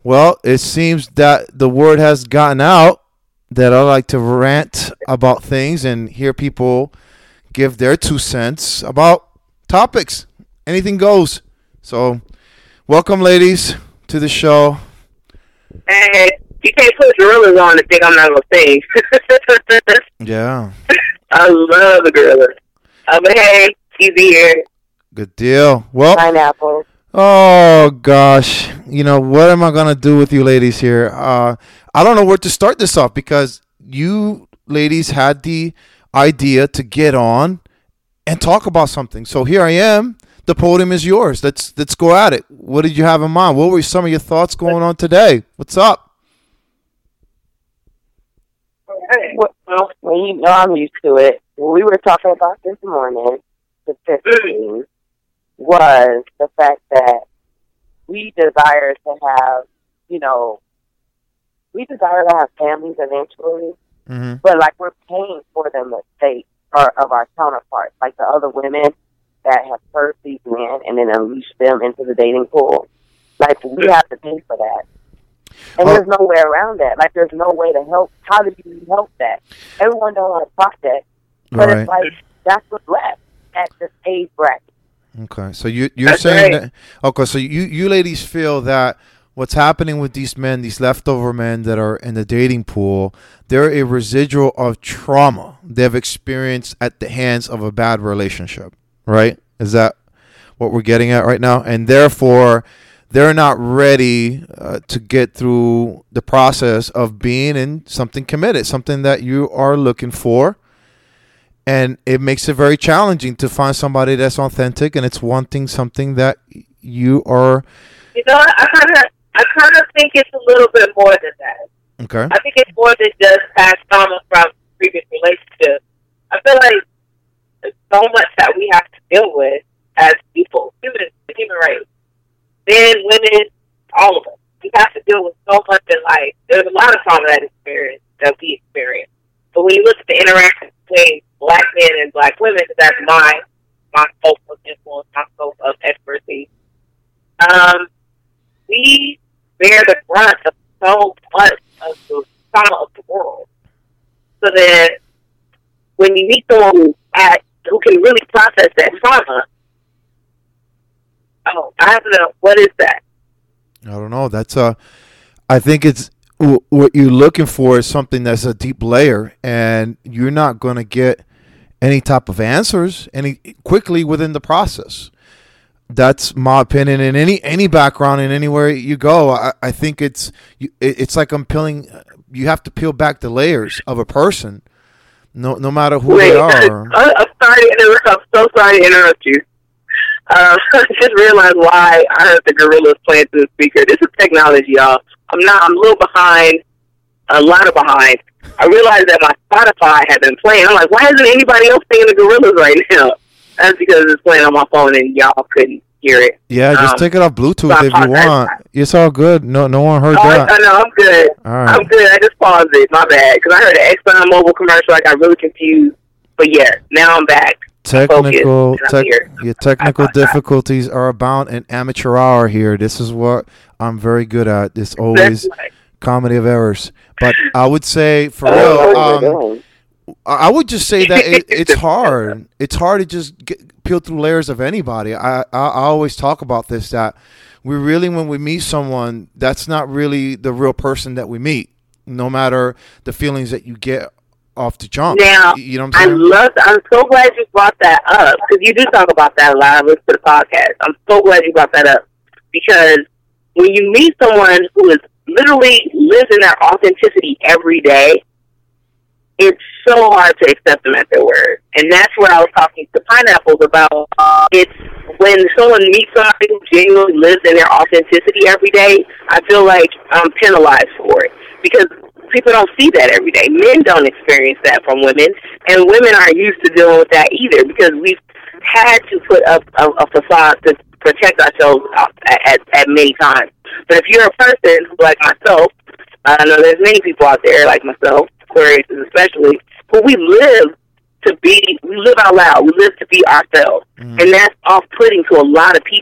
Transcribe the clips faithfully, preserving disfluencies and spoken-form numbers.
Well, it seems that the word has gotten out that I like to rant about things and hear people give their two cents about topics. Anything goes. So, welcome, ladies, to the show. Hey, you can't put gorillas on and think I'm not gonna sing. Yeah. I love the gorillas. Uh, but hey, he's here. Good deal. Well, Pineapple. oh gosh, you know what am I gonna do with you ladies here? Uh, I don't know where to start this off because you ladies had the idea to get on and talk about something. So here I am. The podium is yours. Let's let's go at it. What did you have in mind? What were some of your thoughts going on today? What's up? Well, well, you know I'm used to it. What we were talking about this morning, the fifteen, was the fact that we desire to have, you know, we desire to have families eventually, Mm-hmm. but like we're paying for the mistakes or of our counterparts, like the other women that have hurt these men and then unleashed them into the dating pool. Like we have to pay for that. And Oh. there's no way around that. Like there's no way to help. How do you help that? Everyone don't want to process, but Right. it's like that's what's left at this age bracket. Okay, so you you're That's saying right. that okay, so you you ladies feel that what's happening with these men, these leftover men that are in the dating pool, they're a residual of trauma they've experienced at the hands of a bad relationship, right? Is that what we're getting at right now? And therefore, they're not ready uh, to get through the process of being in something committed, something that you are looking for. And it makes it very challenging to find somebody that's authentic and it's wanting something that you are. You know, I kind of, I kind of think it's a little bit more than that. Okay. I think it's more than just past trauma from previous relationships. I feel like there's so much that we have to deal with as people, human, the human race, men, women, all of us. We have to deal with so much in life. There's a lot of trauma that experience that we experience. But when you look at the interaction between black men and black women, because that's my my scope of influence, my scope of expertise, um, we bear the brunt of so much of the trauma of the world. So then, when you meet someone who, at, who can really process that trauma, oh, I have to know, what is that? I don't know. That's uh, I think it's wh- what you're looking for is something that's a deep layer, and you're not going to get any type of answers any quickly within the process. That's my opinion. In any any background, in anywhere you go, I, I think it's you, it, it's like I'm peeling. You have to peel back the layers of a person, no no matter who Wait, they are. I, I'm sorry to interrupt. I'm so sorry to interrupt you. Uh, I just realized why I heard the gorillas playing through the speaker. This is technology, y'all. I'm not. I'm a little behind. A lot of behind. I realized that my Spotify had been playing. I'm like, why isn't anybody else singing the gorillas right now? That's because it's playing on my phone and y'all couldn't hear it. Yeah, just Um, take it off Bluetooth so I if you apologize. want. It's all good. No no one heard Oh, I, that. I know. I'm good. All right. I'm good. I just paused it. My bad. Because I heard an Exxon Mobil commercial. I got really confused. But yeah, now I'm back. Technical, focused, and I'm tech, here. your technical I apologize. difficulties are about an amateur hour here. This is what I'm very good at. It's always That's right. comedy of errors. But I would say, for Oh, real, what um, we're doing. I I would just say that it, it's hard. It's hard to just get, peel through layers of anybody. I, I I always talk about this, that we really, when we meet someone, that's not really the real person that we meet, no matter the feelings that you get off the jump. Now, You know what I I'm saying? love. I'm so glad you brought that up because you do talk about that a lot. I listen to the podcast. I'm so glad you brought that up because when you meet someone who is literally lives in their authenticity every day, it's so hard to accept them at their word. And that's what I was talking to Pineapples about. It's when someone meets somebody who genuinely lives in their authenticity every day, I feel like I'm penalized for it because people don't see that every day. Men don't experience that from women, and women aren't used to dealing with that either because we've had to put up a, a facade to protect ourselves at, at, at many times. But if you're a person who, like myself, I know there's many people out there like myself, Aquarius especially, who we live to be, we live out loud, we live to be ourselves. Mm. And that's off-putting to a lot of people.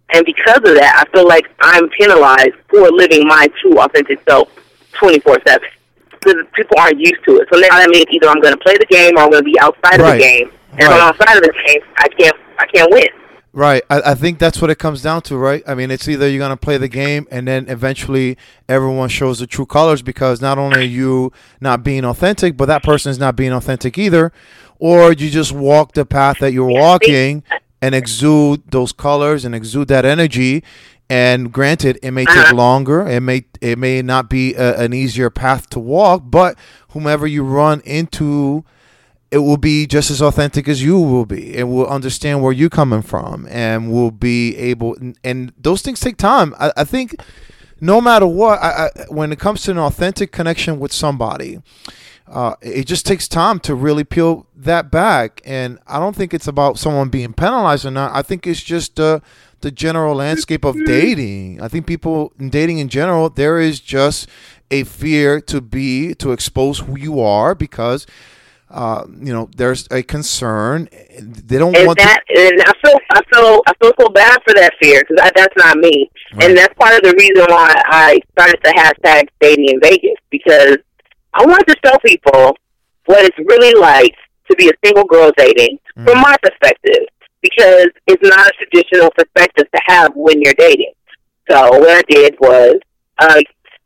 And because of that, I feel like I'm penalized for living my true, authentic self twenty-four seven. Because people aren't used to it. So now that means either I'm going to play the game or I'm going to be outside right. of the game. And right. if I'm outside of the game, I can't, I can't win. Right. I, I think that's what it comes down to, right? I mean, it's either you're going to play the game and then eventually everyone shows the true colors because not only are you not being authentic, but that person is not being authentic either. Or you just walk the path that you're walking and exude those colors and exude that energy. And granted, it may take uh-huh. longer. It may it may not be a, an easier path to walk, but whomever you run into, it will be just as authentic as you will be, and will understand where you're coming from, and will be able. And, and those things take time. I, I think, no matter what, I, I, when it comes to an authentic connection with somebody, uh, it just takes time to really peel that back. And I don't think it's about someone being penalized or not. I think it's just uh, the general landscape of dating. I think people in dating in general, there is just a fear to be to expose who you are because. Uh, you know, there's a concern. They don't and want that, to. And I feel, I feel, I feel so bad for that fear because that's not me, right. And that's part of the reason why I started the hashtag Dating in Vegas because I want to show people what it's really like to be a single girl dating mm. from my perspective because it's not a traditional perspective to have when you're dating. So what I did was, uh,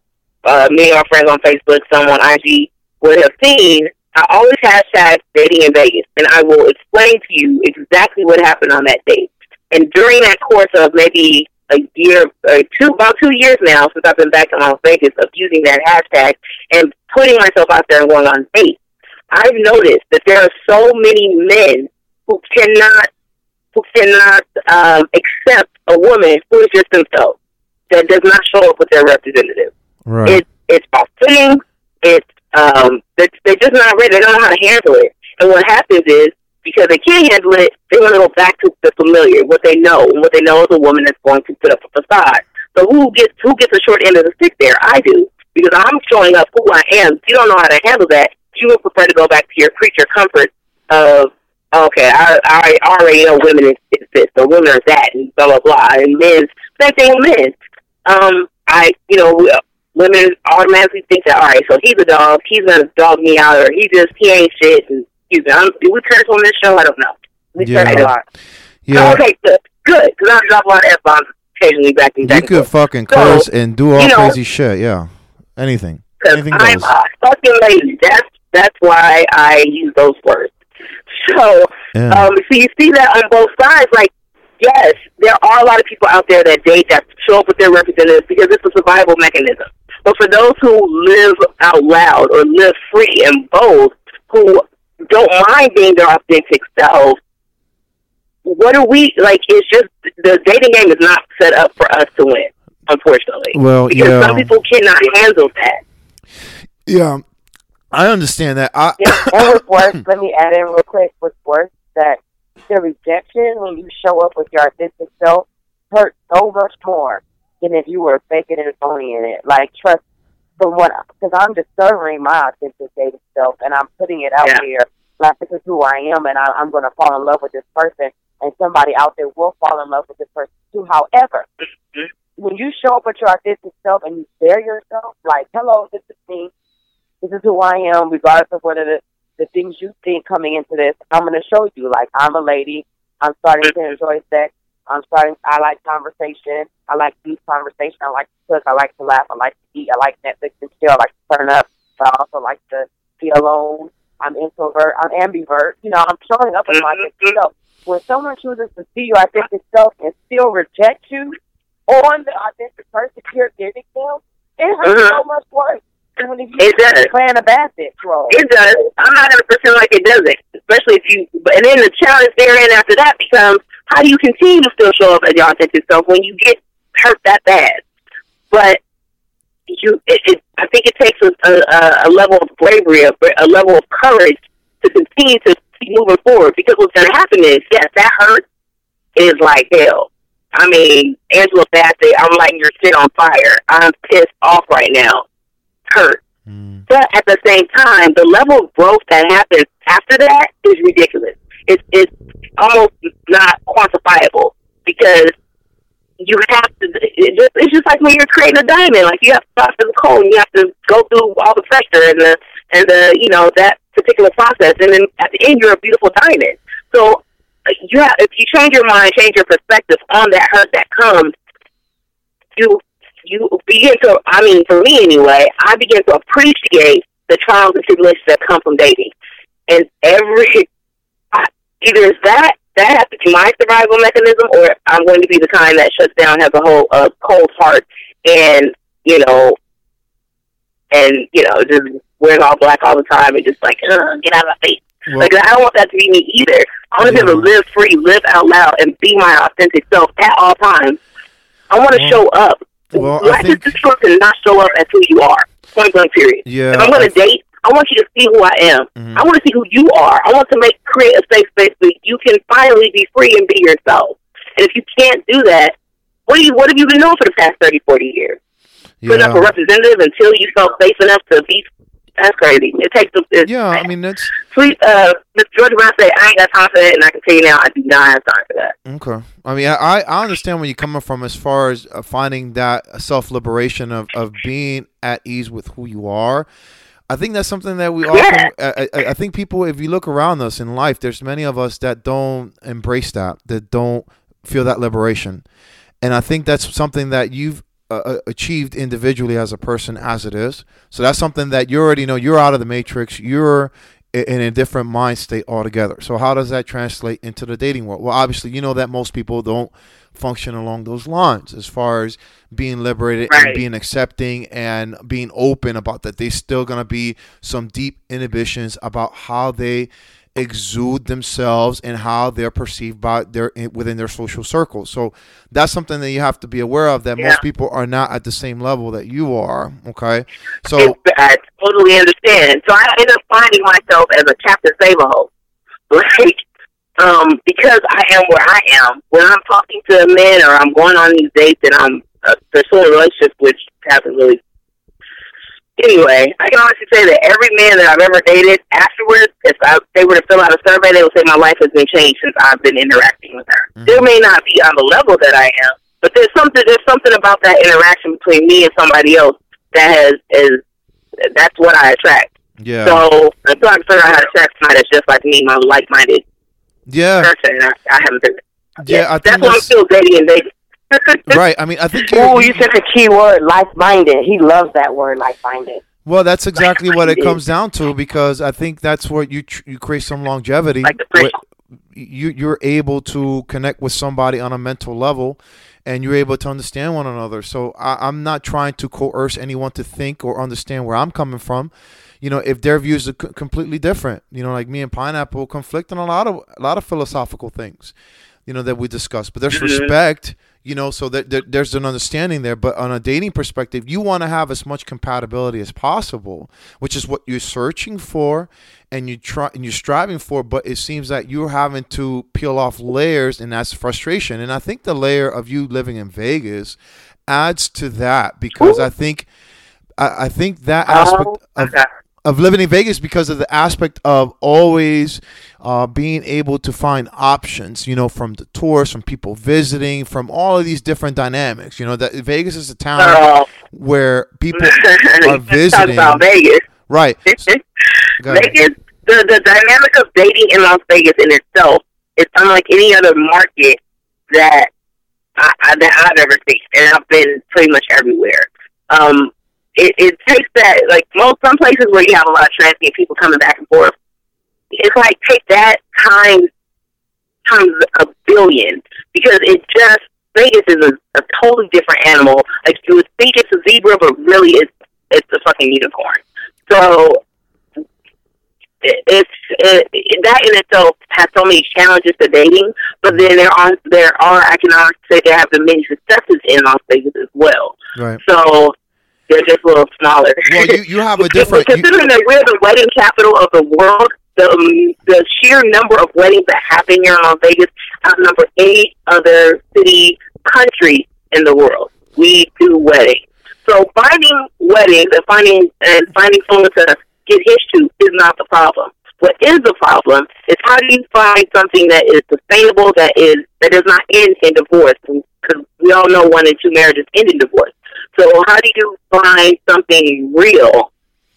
uh, me and my friends on Facebook, someone I G would have seen. I always hashtag Dating in Vegas, and I will explain to you exactly what happened on that date. And during that course of maybe a year, or two, about two years now, since I've been back in Las Vegas, of using that hashtag and putting myself out there and going on dates, I've noticed that there are so many men who cannot, who cannot um, accept a woman who is just themselves, that does not show up with their representative. Right. It, it's off-putting. It's Um, they're, they're just not ready. They don't know how to handle it. And what happens is, because they can't handle it, they want to go back to the familiar, what they know. And what they know is a woman that's going to put up a facade. So who gets who gets the short end of the stick there? I do. Because I'm showing up who I am. If you don't know how to handle that, you would prefer to go back to your creature comfort of, okay, I, I already know women is, is this, or women are that, and blah, blah, blah. And men, same thing with men. Um, I, you know, women automatically think that, all right, so he's a dog, he's going to dog me out, or he just, he ain't shit. And, excuse me, I'm, do we curse on this show? I don't know. We yeah. curse a lot. Yeah. Oh, okay, good, good, because I drop a lot of F-bombs occasionally back in You could fucking curse so, and do all you know, crazy shit, yeah. Anything. Anything goes. I'm uh, fucking lazy. That's, that's why I use those words. So, yeah. um, so you see that on both sides, like, yes, there are a lot of people out there that date that show up with their representatives because it's a survival mechanism. But for those who live out loud or live free and bold, who don't mind being their authentic selves, what are we, like, it's just, the dating game is not set up for us to win, unfortunately. Well, because yeah. some people cannot handle that. Yeah, I understand that. I yeah, and with work, let me add in real quick, with work, that the rejection when you show up with your authentic self hurts so much more than if you were faking and phoning it. Like, trust, from what, because I'm discovering my authentic dating self, and I'm putting it out yeah. there. Like, this is who I am, and I, I'm going to fall in love with this person, and somebody out there will fall in love with this person too. However, mm-hmm. when you show up with your authentic self and you share yourself, like, hello, this is me, this is who I am, regardless of whether the, the things you think coming into this, I'm going to show you, like, I'm a lady, I'm starting to enjoy sex, I'm starting, I like conversation, I like deep conversation, I like to cook, I like to laugh, I like to eat, I like Netflix and chill, I like to turn up, but I also like to be alone, I'm introvert, I'm ambivert, you know, I'm showing up with my authentic self. When someone chooses to see your authentic self and still reject you on the authentic person you're giving them, it hurts mm-hmm. so much worse. When you it does. Playing a basket role. It does. I'm not one hundred percent like it doesn't, especially if you, and then the challenge therein after that becomes, how do you continue to still show up as your authentic self when you get hurt that bad? But you, it, it, I think it takes a, a, a level of bravery, a, a level of courage to continue to keep moving forward, because what's going to happen is, yes, that hurt is like hell. I mean, Angela Bassett, I'm lighting your shit on fire. I'm pissed off right now. Hurt. Mm. But at the same time, the level of growth that happens after that is ridiculous. It's, it's almost not quantifiable, because you have to. It just, it's just like when you're creating a diamond. Like you have to start from the cold. And you have to go through all the pressure and the and the you know that particular process, and then at the end you're a beautiful diamond. So you have, if you change your mind, change your perspective on that hurt that comes, you you begin to. I mean, for me anyway, I begin to appreciate the trials and tribulations that come from dating, and every either it's that. That has to be my survival mechanism, or I'm going to be the kind that shuts down, has a whole uh, cold heart, and you know, and you know, just wears all black all the time, and just like, Ugh, get out of my face. Well, like I don't want that to be me either. I want to yeah. be able to live free, live out loud, and be my authentic self at all times. I want to well, show up. Well, Life I think is too short to not show up as who you are. Point blank. Period. Yeah. If I'm going to date, I want you to see who I am. Mm-hmm. I want to see who you are. I want to make create a safe space where you can finally be free and be yourself. And if you can't do that, what do you what have you been doing for the past thirty, forty years? Yeah. Putting up a representative until you felt safe enough to be. That's crazy. It takes a. It's, yeah, I mean that's. Sweet, uh, Mister George Brown said, "I ain't got time for that," and I can tell you now, I do not have time for that. Okay, I mean, I I understand where you're coming from as far as uh, finding that self liberation of of being at ease with who you are. I think that's something that we often, yeah. I, I, I think people, if you look around us in life, there's many of us that don't embrace that, that don't feel that liberation. And I think that's something that you've uh, achieved individually as a person as it is. So that's something that you already know. You're out of the matrix. You're in a different mind state altogether. So how does that translate into the dating world? Well, obviously, you know that most people don't function along those lines as far as being liberated right. and being accepting and being open about that. There's still going to be some deep inhibitions about how they exude themselves and how they're perceived by their within their social circles. So that's something that you have to be aware of, that yeah. most people are not at the same level that you are. Okay. So I totally understand. So I end up finding myself as a Captain Save-A-Ho. Like, Um, because I am where I am, when I'm talking to a man or I'm going on these dates and I'm uh, pursuing a relationship, which hasn't really. Anyway, I can honestly say that every man that I've ever dated afterwards, if I, they were to fill out a survey, they would say my life has been changed since I've been interacting with her. Mm-hmm. There may not be on the level that I am, but there's something there's something about that interaction between me and somebody else that has is that's what I attract. Yeah. So until I can figure out how to attract somebody that's just like me, my like-minded. Yeah, person, I, I haven't been. Yeah, I think that's why I'm still dating and dating. Right. I mean, I think. Oh, you said the key word, like-minded. He loves that word, like-minded. Well, that's exactly what it comes down to, because I think that's what you tr- you create some longevity. Like the you you're able to connect with somebody on a mental level, and you're able to understand one another. So I, I'm not trying to coerce anyone to think or understand where I'm coming from. You know, if their views are c- completely different, you know, like me and Pineapple conflict on a lot of a lot of philosophical things, you know, that we discuss. But there's mm-hmm. respect, you know, so that, that there's an understanding there. But on a dating perspective, you want to have as much compatibility as possible, which is what you're searching for, and you try and you're striving for. But it seems that you're having to peel off layers, and that's frustration. And I think the layer of you living in Vegas adds to that, because Ooh. I think I, I think that aspect oh, of okay. of living in Vegas, because of the aspect of always uh, being able to find options, you know, from the tours, from people visiting, from all of these different dynamics. You know, that Vegas is a town uh, where people are visiting. Talk about Vegas, right? Vegas, the the dynamic of dating in Las Vegas in itself is unlike any other market that I, I that I've ever seen, and I've been pretty much everywhere. Um, It, it takes that, like most some places where you have a lot of transient people coming back and forth. It's like take that times times a billion, because it just Vegas is a, a totally different animal. Like you would think it's a zebra, but really it's it's a fucking unicorn. So it, it's it, it, that in itself has so many challenges to dating. But then there are there are I can honestly say there have been many successes in Las Vegas as well. Right. So. They're just a little smaller. Well, you, you have a different... Considering you, that we're the wedding capital of the world, the um, the sheer number of weddings that happen here in Las Vegas outnumber any other city, country in the world. We do weddings. So finding weddings and finding and finding someone to get hitched to is not the problem. What is the problem is how do you find something that is sustainable, that is that does not end in divorce? Because we all know one in two marriages end in divorce. So how do you find something real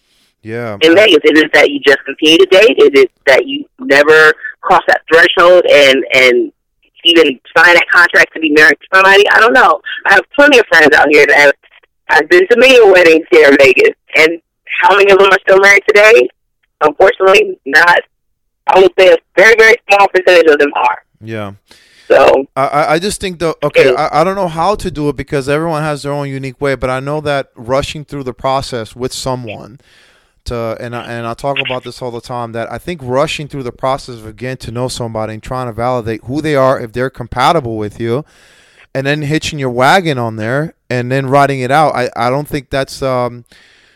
Yeah. in Vegas? Is it that you just continue to date? Is it that you never cross that threshold and and even sign that contract to be married to somebody? I don't know. I have plenty of friends out here that have I've been to many weddings here in Vegas, and how many of them are still married today? Unfortunately, not. I would say a very, very small percentage of them are. Yeah. So I, I just think though, okay, I, I don't know how to do it because everyone has their own unique way, but I know that rushing through the process with someone to, and I, and I talk about this all the time, that I think rushing through the process of getting to know somebody and trying to validate who they are, if they're compatible with you, and then hitching your wagon on there and then riding it out, I, I don't think that's um,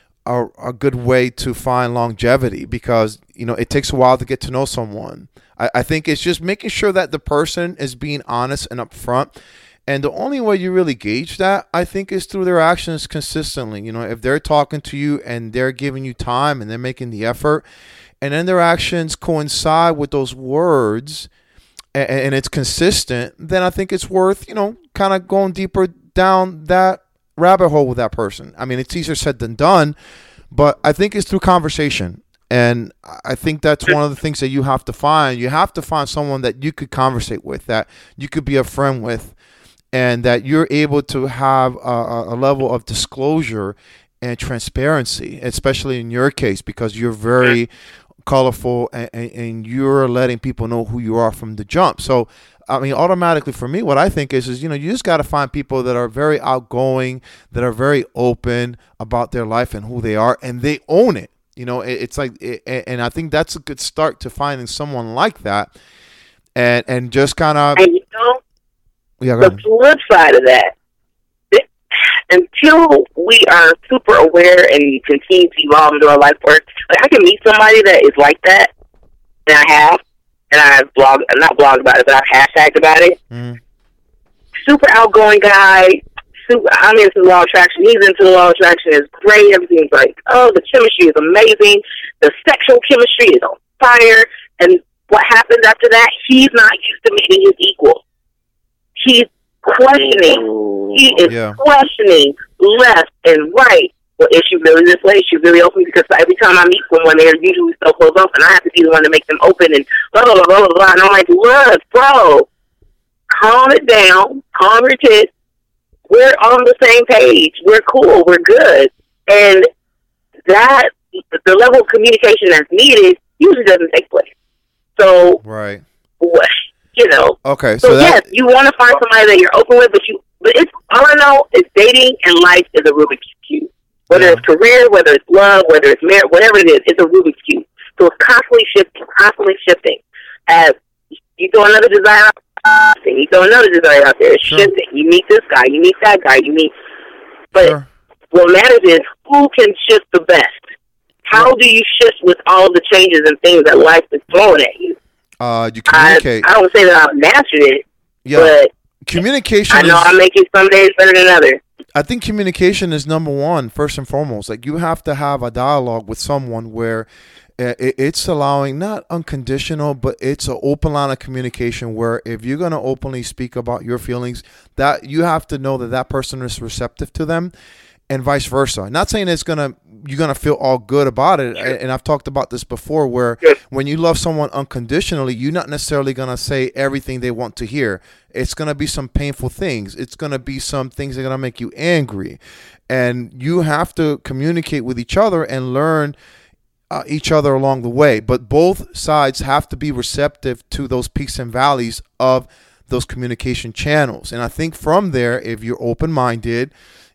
a, a good way to find longevity because, you know, it takes a while to get to know someone. I, I think it's just making sure that the person is being honest and upfront. And the only way you really gauge that, I think, is through their actions consistently. You know, if they're talking to you and they're giving you time and they're making the effort, and then their actions coincide with those words, and, and it's consistent, then I think it's worth, you know, kind of going deeper down that rabbit hole with that person. I mean, it's easier said than done, but I think it's through conversation. And I think that's one of the things that you have to find. You have to find someone that you could conversate with, that you could be a friend with, and that you're able to have a, a level of disclosure and transparency, especially in your case, because you're very colorful and, and you're letting people know who you are from the jump. So, I mean, automatically for me, what I think is, is, you know, you just got to find people that are very outgoing, that are very open about their life and who they are, and they own it. You know, it's like, and I think that's a good start to finding someone like that, and and just kind of. And you know, yeah, the flip side of that, it, until we are super aware and continue to evolve into our life work, like I can meet somebody that is like that, and I have, and I've blogged, not blogged about it, but I've hashtagged about it. Mm. Super outgoing guy. I'm into the law of attraction. He's into the law of attraction. It's great. Everything's like, oh, the chemistry is amazing. The sexual chemistry is on fire. And what happens after that? He's not used to meeting his equal. He's questioning. He is yeah. questioning left and right. Well, is she really this way? Is she really open? Because every time I meet someone, they're usually so closed off, and I have to be the one to make them open and blah, blah, blah, blah, blah, blah. And I'm like, look, bro, calm it down. Calm your tits. We're on the same page. We're cool. We're good. And that, the level of communication that's needed usually doesn't take place. So, right. you know. Okay. So, so yes, that, you want to find somebody that you're open with, but you, but it's, all I know is dating and life is a Rubik's Cube. Whether yeah. it's career, whether it's love, whether it's marriage, whatever it is, it's a Rubik's Cube. So it's constantly shifting, constantly shifting. As you throw another desire out, you throw another desire out there, it's sure. shifting. You meet this guy, you meet that guy, you meet. But sure. what matters is who can shift the best. How do you shift with all the changes and things that life is throwing at you? Uh, you communicate. I, I don't say that I've mastered it, yeah. but communication. I know is, I make it some days better than others. I think communication is number one, first and foremost. Like, you have to have a dialogue with someone where it's allowing, not unconditional, but it's an open line of communication where if you're going to openly speak about your feelings, that you have to know that that person is receptive to them, and vice versa. Not saying it's going to, you're going to feel all good about it. And I've talked about this before, where when you love someone unconditionally, you're not necessarily going to say everything they want to hear. It's going to be some painful things. It's going to be some things that are going to make you angry. And you have to communicate with each other and learn uh, each other along the way. But both sides have to be receptive to those peaks and valleys of those communication channels. And I think from there, if you're open-minded,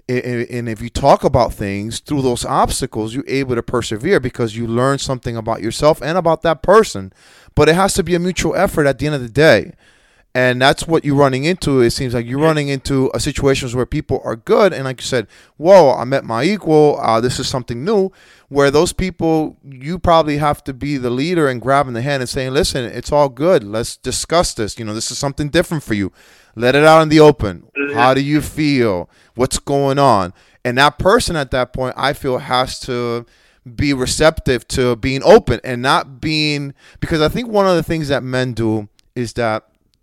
and if you talk about things through those obstacles, you're able to persevere because you learn something about yourself and about that person. But it has to be a mutual effort at the end of the day. And that's what you're running into. It seems like you're running into a situations where people are good. And like you said, whoa, I met my equal. Uh, this is something new. Where those people, you probably have to be the leader and grabbing the hand and saying, listen, it's all good. Let's discuss this. You know, this is something different for you. Let it out in the open. How do you feel? What's going on? And that person at that point, I feel, has to be receptive to being open and not being, because I think one of the things that men do is that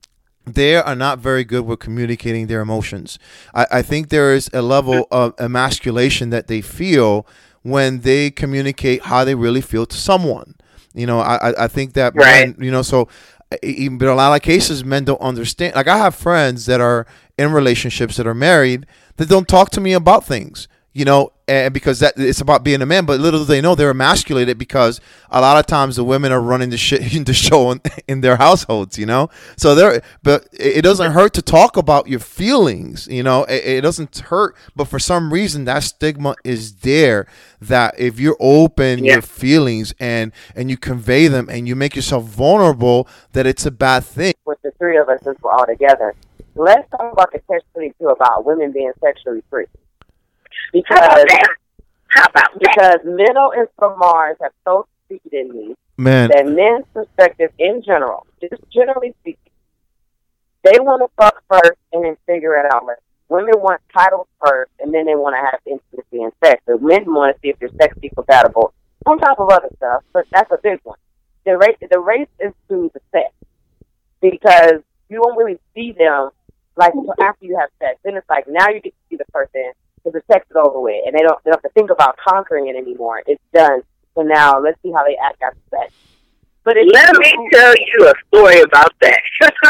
they are not very good with communicating their emotions. I, I think there is a level of emasculation that they feel when they communicate how they really feel to someone. You know, I, I think that, right. men, you know, so even, but a lot of cases, men don't understand. Like, I have friends that are in relationships that are married that don't talk to me about things. You know, and because that it's about being a man, but little do they know they're emasculated because a lot of times the women are running the shit the show in, in their households. You know, so there, but it doesn't hurt to talk about your feelings. You know, it, it doesn't hurt, but for some reason that stigma is there. That if you're open yeah. your feelings and and you convey them and you make yourself vulnerable, that it's a bad thing. With the three of us, since we're all together, let's talk about the catch twenty-two about women being sexually free. Because How about that? How about because Minnow and Samars have so succeeded in me Man, that men's perspective in general, just generally speaking, they want to fuck first and then figure it out later. Women want titles first and then they want to have intimacy and sex. So men want to see if you're sexually compatible on top of other stuff, but that's a big one. The race, the race is to the sex because you won't really see them like until after you have sex. Then it's like now you get to see the person. Because the sex is over with, and they don't, they don't have to think about conquering it anymore. It's done. So now, let's see how they act after sex. But it's Let me tell you a story about that.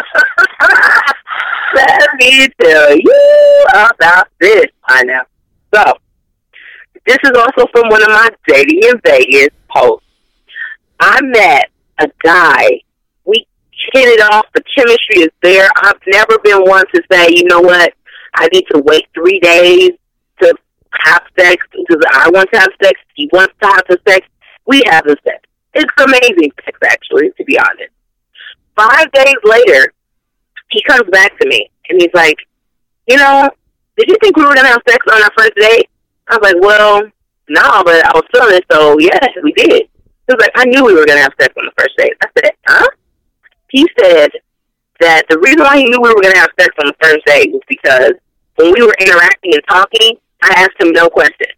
Let me tell you about this. I know. So, this is also from one of my Dating in Vegas posts. I met a guy. We hit it off. The chemistry is there. I've never been one to say, you know what, I need to wait three days to have sex because I want to have sex. He wants to have the sex. We have the sex. It's amazing sex, actually, to be honest. Five days later, he comes back to me and he's like, you know, did you think we were going to have sex on our first date? I was like, well, no, but I was feeling it, so yes, we did. He was like, I knew we were going to have sex on the first date. I said, huh? He said that the reason why he knew we were going to have sex on the first date was because when we were interacting and talking, I asked him no questions.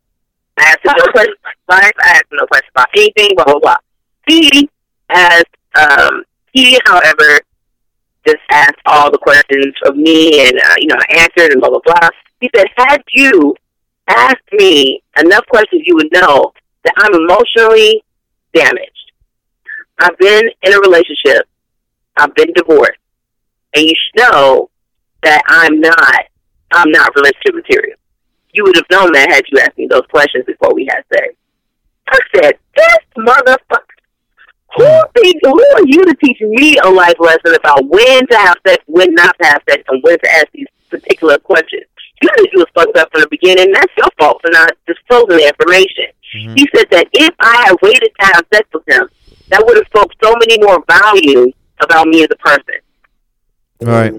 I asked him no questions about life. I asked him no questions about anything, blah, blah, blah. He asked, um, he, however, just asked all the questions of me and, uh, you know, I answered and blah, blah, blah. He said, had you asked me enough questions, you would know that I'm emotionally damaged. I've been in a relationship. I've been divorced. And you should know that I'm not, I'm not relationship material. You would have known that had you asked me those questions before we had sex. I said, this motherfucker, who, think, who are you to teach me a life lesson about when to have sex, when not to have sex, and when to ask these particular questions? You knew you was fucked up from the beginning. That's your fault for not disclosing the information. Mm-hmm. He said that if I had waited to have sex with him, that would have spoke so many more values about me as a person. Right.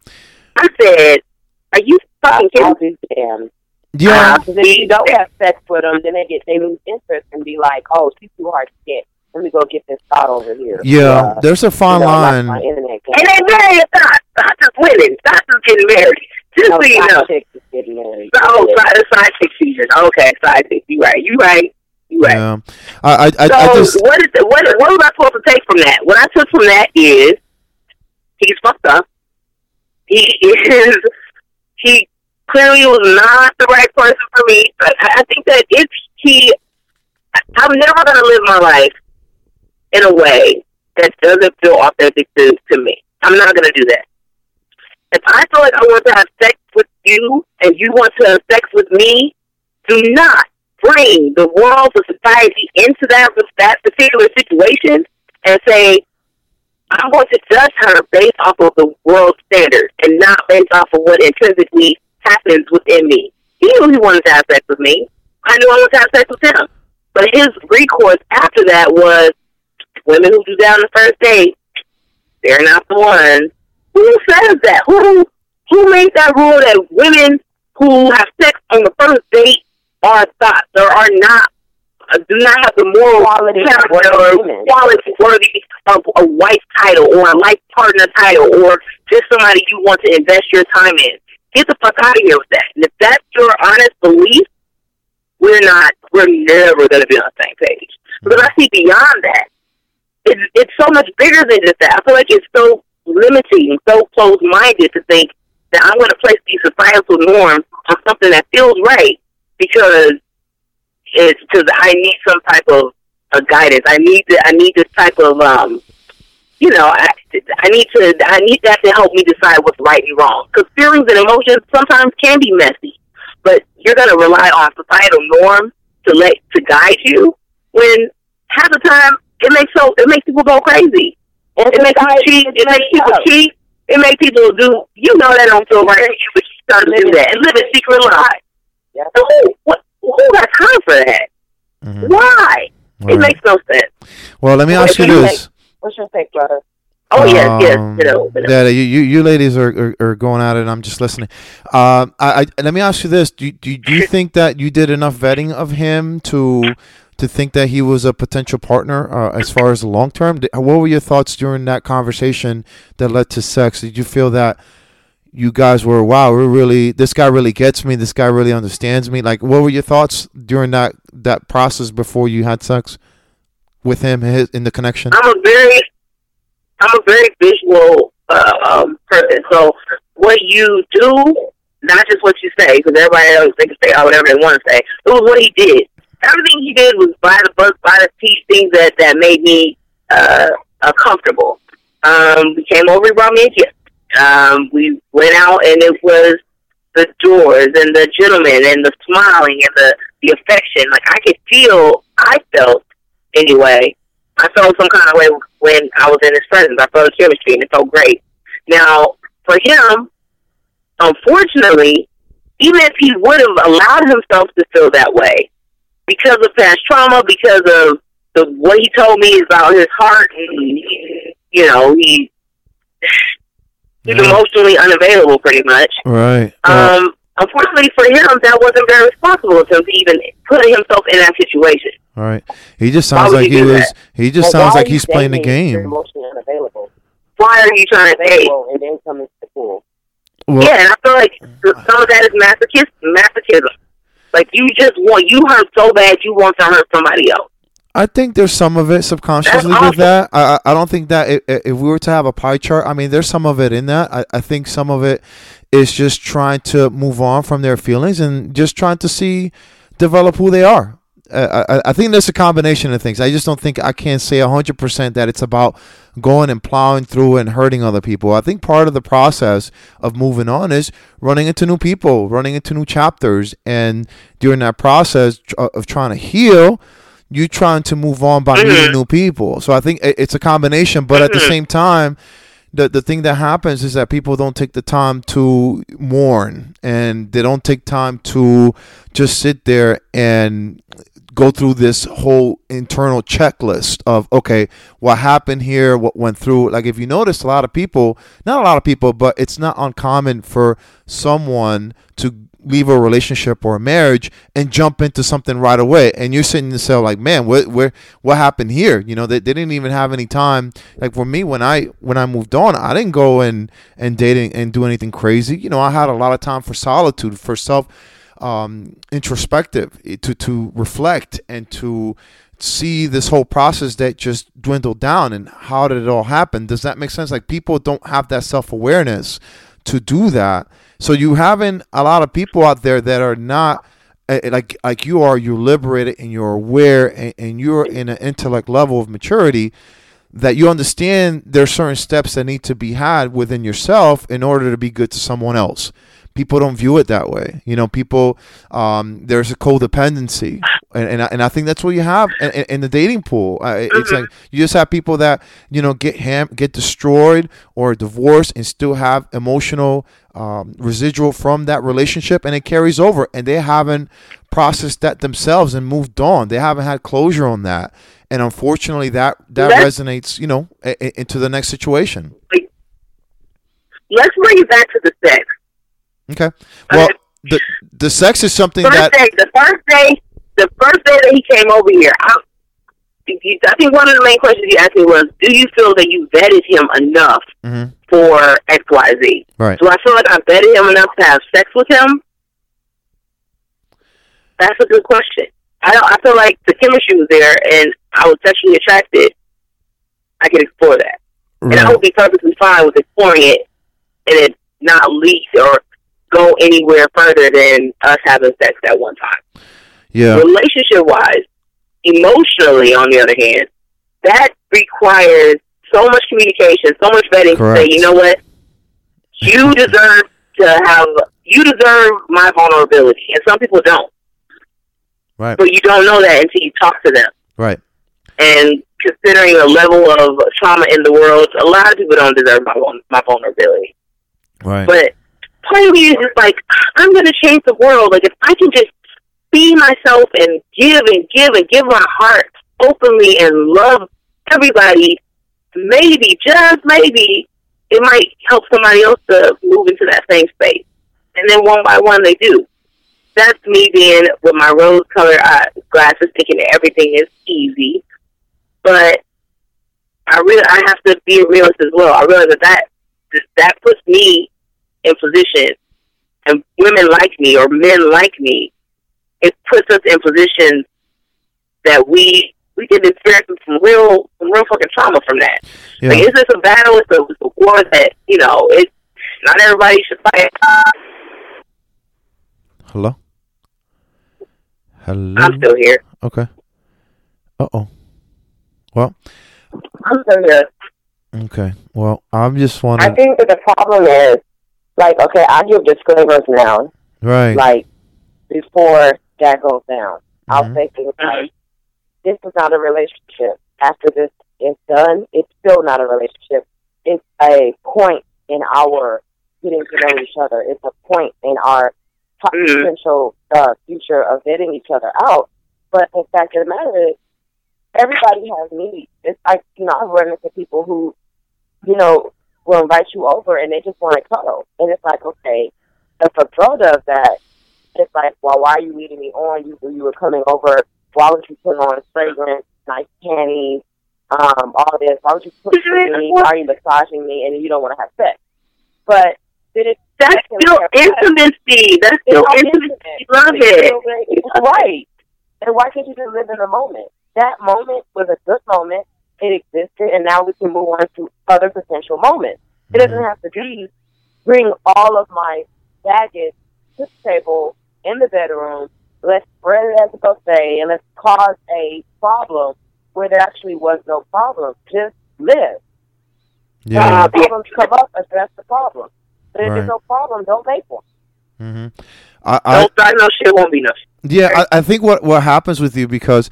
I said, are you fucking kidding me? Damn. Yeah. Because uh, if you don't have sex with them, then they get they lose interest and be like, "Oh, she's too hard to get. Let me go get this thought over here." Yeah, uh, there's a fine you know, line. like internet and they married not, not just women, not just getting married. Just no, so you know. chicks is getting married. Oh, side, side chick season. Okay, side chick. You right. You right. You right. Yeah. I, I, I, so I just. what is the, what? What was I supposed to take from that? What I took from that is he's fucked up. He is. He. Clearly was not the right person for me. But I think that if he, I'm never going to live my life in a way that doesn't feel authentic to, to me. I'm not going to do that. If I feel like I want to have sex with you and you want to have sex with me, do not bring the world or society into that, that particular situation and say, I'm going to judge her based off of the world standards and not based off of what intrinsically happens within me. He knew he wanted to have sex with me. I knew I wanted to have sex with him. But his recourse after that was women who do that on the first date, they're not the ones. Who says that? Who who made that rule that women who have sex on the first date are thoughts or are not uh, do not have the moral quality character or quality worthy of a wife title or a life partner title or just somebody you want to invest your time in? Get the fuck out of here with that. And if that's your honest belief, we're not, we're never going to be on the same page. Because I see beyond that. It's, it's so much bigger than just that. I feel like it's so limiting, so closed-minded to think that I'm going to place these societal norms on something that feels right because it's because I need some type of a guidance. I need to, I need this type of um, you know, I, I need to I need that to help me decide what's right and wrong. Because feelings and emotions sometimes can be messy, but you're going to rely on societal norms to let to guide you when half the time it makes so it makes people go crazy. And it makes people cheat. It makes people cheat. It makes people do. You know that don't feel right to you, but you start to do that and live a secret lie. Yeah. So who, what, who got time for that? Mm-hmm. Why? All it right. makes no sense. Well, let me what ask you this. Think? What's your take, brother? Oh um, yes, yes. You know, you know. Yeah, you, you you ladies are, are, are going at it. I'm just listening. Um, I, I let me ask you this: Do do do you think that you did enough vetting of him to to think that he was a potential partner uh, as far as the long term? What were your thoughts during that conversation that led to sex? Did you feel that you guys were, wow, we're really, this guy really gets me, this guy really understands me? Like, what were your thoughts during that that process before you had sex with him, his, in the connection? I'm a very, I'm a very visual uh, um, person. So what you do, not just what you say, because everybody else they can say oh, whatever they want to say. It was what he did. Everything he did was by the book, by the teeth, things that, that made me uh, uh, comfortable. Um, we came over, he brought me a gift. Um, we went out, and it was the doors and the gentleman and the smiling and the, the affection. Like, I could feel, I felt, anyway, I felt some kind of way when I was in his presence. I felt a chemistry, and it felt great. Now, for him, unfortunately, even if he would have allowed himself to feel that way, because of past trauma, because of the what he told me about his heart, and, you know, he he's yeah. emotionally unavailable, pretty much. Right. Um. Unfortunately for him, that wasn't very responsible of him to even put himself in that situation. All right. He just sounds like he was. That? He just well, sounds like he's playing the game. Emotionally unavailable. Why are you trying to say? And then come into the pool. Well, yeah, and I feel like some of that is masochism. Masochism. Like, you just want, you hurt so bad you want to hurt somebody else. I think there's some of it subconsciously with that. I I don't think that if, if we were to have a pie chart, I mean, there's some of it in that. I, I think some of it is just trying to move on from their feelings and just trying to see, develop who they are. Uh, I, I think there's a combination of things. I just don't think I can't say one hundred percent that it's about going and plowing through and hurting other people. I think part of the process of moving on is running into new people, running into new chapters. And during that process of trying to heal, you're trying to move on by mm-hmm. meeting new people. So I think it's a combination. But mm-hmm. at the same time, the the thing that happens is that people don't take the time to mourn, and they don't take time to just sit there and go through this whole internal checklist of, okay, what happened here, what went through. Like, if you notice, a lot of people, not a lot of people, but it's not uncommon for someone to leave a relationship or a marriage and jump into something right away. And you're sitting there like, man, what, where, what happened here? You know, they, they didn't even have any time. Like, for me, when I, when I moved on, I didn't go and, and dating and do anything crazy. You know, I had a lot of time for solitude, for self, um, introspective, to, to reflect and to see this whole process that just dwindled down. And how did it all happen? Does that make sense? Like, people don't have that self-awareness to do that. So you having a lot of people out there that are not uh, like like you are, you're liberated and you're aware, and, and you're in an intellect level of maturity that you understand there's certain steps that need to be had within yourself in order to be good to someone else. People don't view it that way. You know, people, um, there's a codependency. And and I, and I think that's what you have in, in the dating pool. Uh, it's like you just have people that, you know, get ham, get destroyed or divorced and still have emotional um, residual from that relationship, and it carries over. And they haven't processed that themselves and moved on. They haven't had closure on that. And unfortunately, that, that let's, resonates, you know, a, a, into the next situation. Let's bring it back to the sex. Okay. Well, the the sex is something first that day, the first day, the first day that he came over here, I, I think one of the main questions you asked me was, "Do you feel that you vetted him enough mm-hmm. for X, Y, Z?" Right. Do I feel like I vetted him enough to have sex with him? That's a good question. I don't. I feel like the chemistry was there, and I was sexually attracted. I can explore that. Right. And I would be perfectly fine with exploring it and it not leak or go anywhere further than us having sex at one time. Yeah. Relationship-wise, emotionally, on the other hand, that requires so much communication, so much vetting. Correct. To say, you know what, you deserve to have, you deserve my vulnerability, and some people don't. Right. But you don't know that until you talk to them. Right. And considering the level of trauma in the world, a lot of people don't deserve my my vulnerability. Right. But part of me is just like, I'm going to change the world. Like, if I can just be myself and give and give and give my heart openly and love everybody, maybe, just maybe, it might help somebody else to move into that same space. And then one by one they do. That's me being with my rose-colored glasses, thinking that everything is easy. But I really, I have to be a realist as well. I realize that that, that puts me in position, and women like me or men like me, it puts us in positions that we we can experience some real some real fucking trauma from that. Yeah. Like, it's just a battle, it's a, it's a war that, you know, it's not everybody should fight. Hello? Hello? I'm still here. Okay. Uh-oh. Well. I'm still here. Okay. Well, I'm just wondering. I think that the problem is, like, okay, I give disclaimers now. Right. Like, before that goes down, mm-hmm. I'll say things like, this is not a relationship. After this is done, it's still not a relationship. It's a point in our getting to know each other. It's a point in our mm-hmm. potential uh, future of vetting each other out. But the fact of the matter is, everybody has needs. It's like, you know, I've run into people who, you know, will invite you over and they just want to cuddle. And it's like, okay, if a girl does that, it's like, well, why are you leading me on? You you were coming over. Why would you put on fragrance, nice panties, um, all this? Why would you put me? Why are you massaging me? And you don't want to have sex. But then it's that's still intimacy. That's still intimacy. Love it. Right. And why can't you just live in the moment? That moment was a good moment. It existed, and now we can move on to other potential moments. It doesn't have to be bring all of my baggage to the table in the bedroom. Let's spread it as a buffet, and let's cause a problem where there actually was no problem. Just live. Yeah. When problems come up, address the problem. But if right. there's no problem, don't make one. Mm-hmm. I, I, don't start no shit, won't be no shit. Yeah, I, I think what, what happens with you, because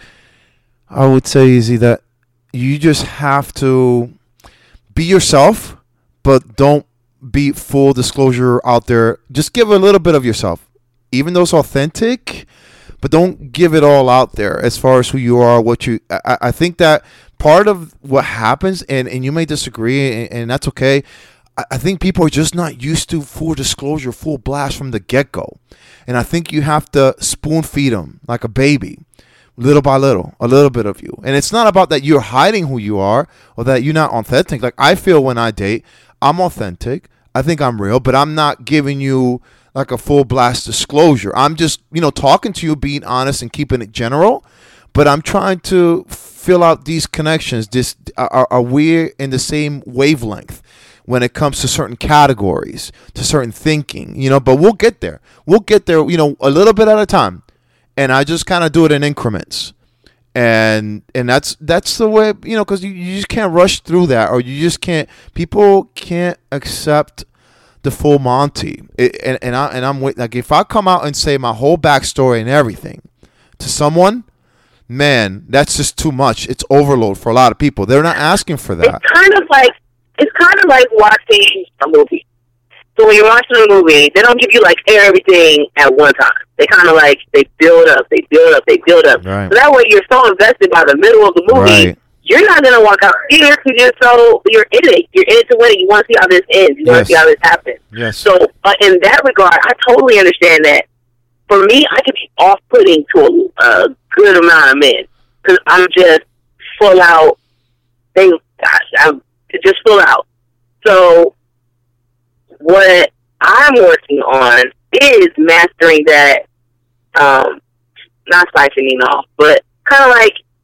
I would say, Izzy, that you just have to be yourself, but don't be full disclosure out there. Just give a little bit of yourself, even though it's authentic, but don't give it all out there as far as who you are, what you. I, I think that part of what happens, and, and you may disagree, and, and that's okay. I, I think people are just not used to full disclosure, full blast from the get-go. And I think you have to spoon feed them like a baby. Little by little, a little bit of you. And it's not about that you're hiding who you are or that you're not authentic. Like, I feel when I date, I'm authentic. I think I'm real, but I'm not giving you like a full blast disclosure. I'm just, you know, talking to you, being honest and keeping it general. But I'm trying to fill out these connections. This are, are we in the same wavelength when it comes to certain categories, to certain thinking, you know, but we'll get there. We'll get there, you know, a little bit at a time. And I just kind of do it in increments, and and that's that's the way, you know, because you, you just can't rush through that, or you just can't. People can't accept the full Monty, it, and and I and I'm with, like, if I come out and say my whole backstory and everything to someone, man, that's just too much. It's overload for a lot of people. They're not asking for that. It's kind of like it's kind of like watching a movie. So when you're watching a movie, they don't give you like everything at one time. They kind of like, they build up, they build up, they build up. Right. So that way you're so invested by the middle of the movie, right. You're not going to walk out here because you're so, you're in it. You're in it to win it. You want to see how this ends. You yes. want to see how this happens. Yes. So uh, in that regard, I totally understand that. For me, I could be off-putting to a, a good amount of men because I'm just full out, they, gosh, I'm just full out. So what I'm working on is mastering that, um, not siphoning off, but kind of like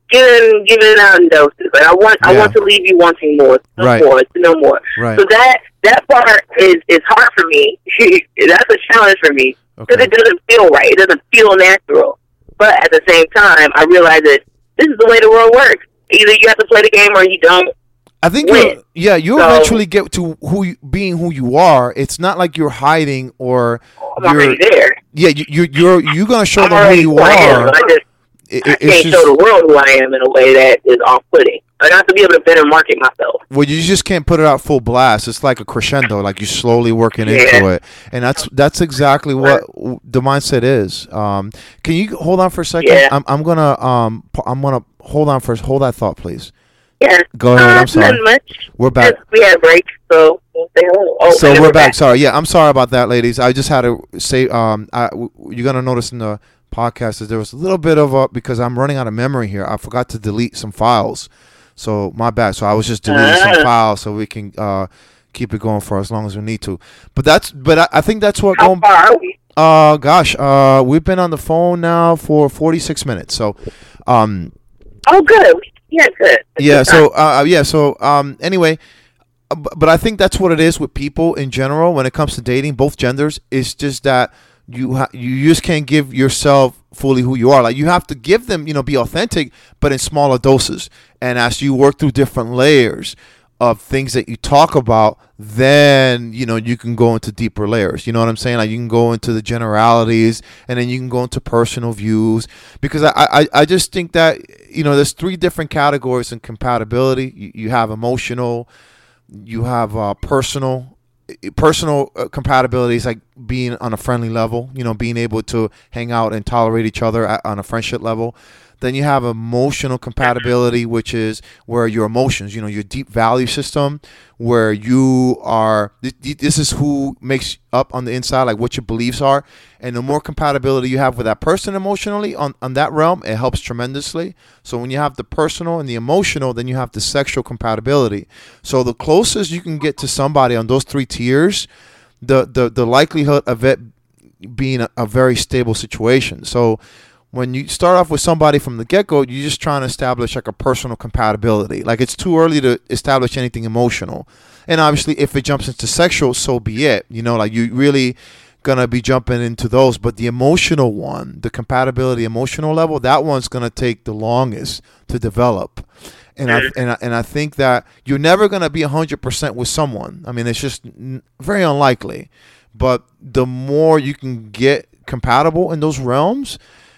giving giving it out in doses. Like I want, yeah. I want to leave you wanting more, no right. more, to know more. Right. So that that part is is hard for me. That's a challenge for me because okay. it doesn't feel right. It doesn't feel natural. But at the same time, I realize that this is the way the world works. Either you have to play the game or you don't. I think you yeah, you so, eventually get to who you, being who you are. It's not like you're hiding or I'm you're already there. Yeah, you, you're you're you're gonna show I'm them who you are. I just it, I can't just, show the world who I am in a way that is off-putting. I have to be able to better market myself. Well, you just can't put it out full blast. It's like a crescendo, like you're slowly working yeah. into it, and that's that's exactly what the mindset is. Um, can you hold on for a second? Yeah. I'm I'm gonna um I'm gonna hold on for hold that thought, please. Yeah. Go ahead. Uh, I'm sorry. Not much. We're back. We had a break, so we'll say hello. Oh, so we're, we're back. back. Sorry. Yeah, I'm sorry about that, ladies. I just had to say, um, I, you're gonna notice in the podcast that there was a little bit of a because I'm running out of memory here. I forgot to delete some files, so my bad. So I was just deleting uh. some files so we can uh keep it going for as long as we need to. But that's but I, I think that's what. How going, far are we? Uh, gosh, uh, we've been on the phone now for forty-six minutes. So, um. Oh, good. Yeah, good. That's yeah. good So, uh, yeah. So, um. Anyway, uh, but I think that's what it is with people in general when it comes to dating, both genders. It's just that you ha- you just can't give yourself fully who you are. Like you have to give them, you know, be authentic, but in smaller doses. And as you work through different layers of things that you talk about, then, you know, you can go into deeper layers. You know what I'm saying? Like you can go into the generalities and then you can go into personal views because I, I, I just think that, you know, there's three different categories in compatibility. You, you have emotional, you have uh, personal. Personal uh, compatibility is like being on a friendly level, you know, being able to hang out and tolerate each other at, on a friendship level. Then you have emotional compatibility, which is where your emotions, you know, your deep value system, where you are, this is who makes up on the inside, like what your beliefs are. And the more compatibility you have with that person emotionally on, on that realm, it helps tremendously. So when you have the personal and the emotional, then you have the sexual compatibility. So the closest you can get to somebody on those three tiers, the, the, the likelihood of it being a, a very stable situation. So when you start off with somebody from the get-go, you're just trying to establish like a personal compatibility. Like it's too early to establish anything emotional. And obviously if it jumps into sexual, so be it. You know, like you really gonna be jumping into those. But the emotional one, the compatibility emotional level, that one's gonna take the longest to develop. And I and I, and I think that you're never gonna be one hundred percent with someone. I mean, it's just very unlikely. But the more you can get compatible in those realms,